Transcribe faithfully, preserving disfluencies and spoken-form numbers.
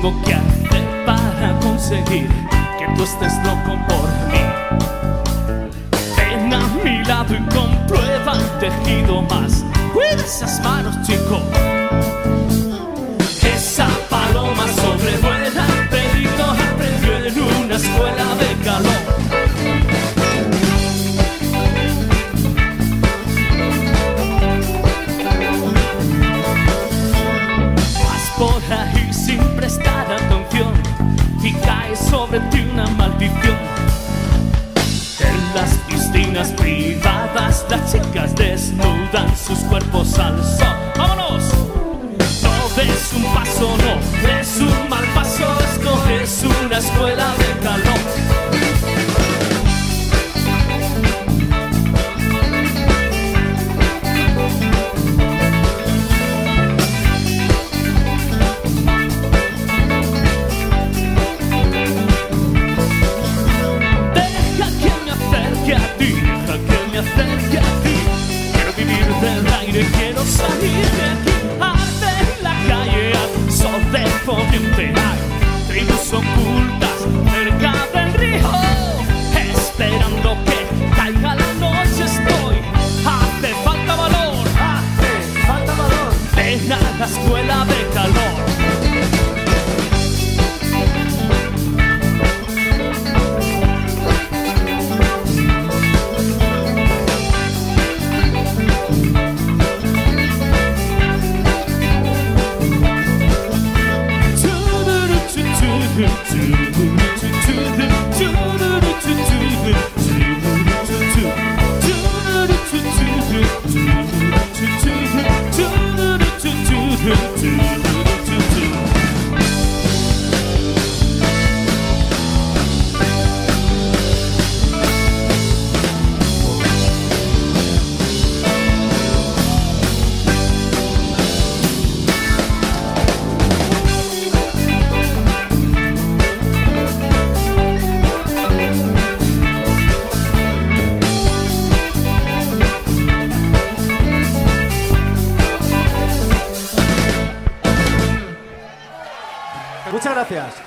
tengo que hacer para conseguir que tú estés loco por mí? Ven a mi lado y comprueba el tejido más. Cuida esas manos, chico. Esa paloma sobrevuela el peligro, aprendió en una escuela de calor. Vas por ahí sin prestar atención y cae sobre ti una maldición. En las piscinas privadas las chicas desnudan sus cuerpos al sol. ¡Vámonos! No des un paso, no des un mal paso, escoges una escuela de calor. Deja que me acerque a ti, deja que me acerque a ti. Quiero vivir del aire, quiero salir de aquí. De poniente hay tribus ocultas cerca del río, esperando que caiga la noche estoy. Hace falta valor, hace falta valor. Ven a la escuela de calor. Muchas gracias.